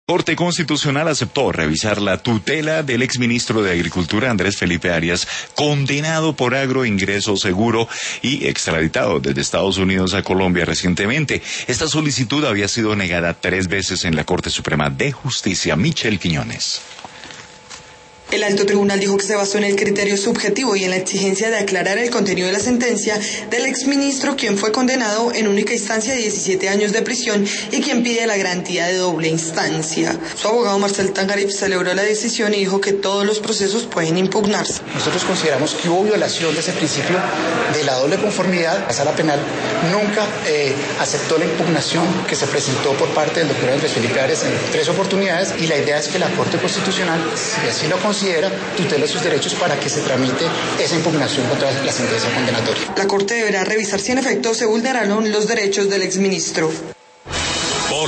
Corte Constitucional aceptó revisar la tutela del exministro de Agricultura Andrés Felipe Arias, condenado por agroingreso seguro y extraditado desde Estados Unidos a Colombia recientemente. Esta solicitud había sido negada 3 veces en la Corte Suprema de Justicia. Michelle Quiñones. El alto tribunal dijo que se basó en el criterio subjetivo y en la exigencia de aclarar el contenido de la sentencia del exministro, quien fue condenado en única instancia a 17 años de prisión y quien pide la garantía de doble instancia. Su abogado Marcel Tangarib celebró la decisión y dijo que todos los procesos pueden impugnarse. Nosotros consideramos que hubo violación de ese principio de la doble conformidad. La Sala Penal nunca aceptó la impugnación que se presentó por parte del doctor Andrés Felipe Arias en 3 oportunidades, y la idea es que la Corte Constitucional, si así lo considera, tutela sus derechos para que se tramite esa impugnación contra la sentencia condenatoria. La Corte deberá revisar si en efecto se vulneraron los derechos del exministro.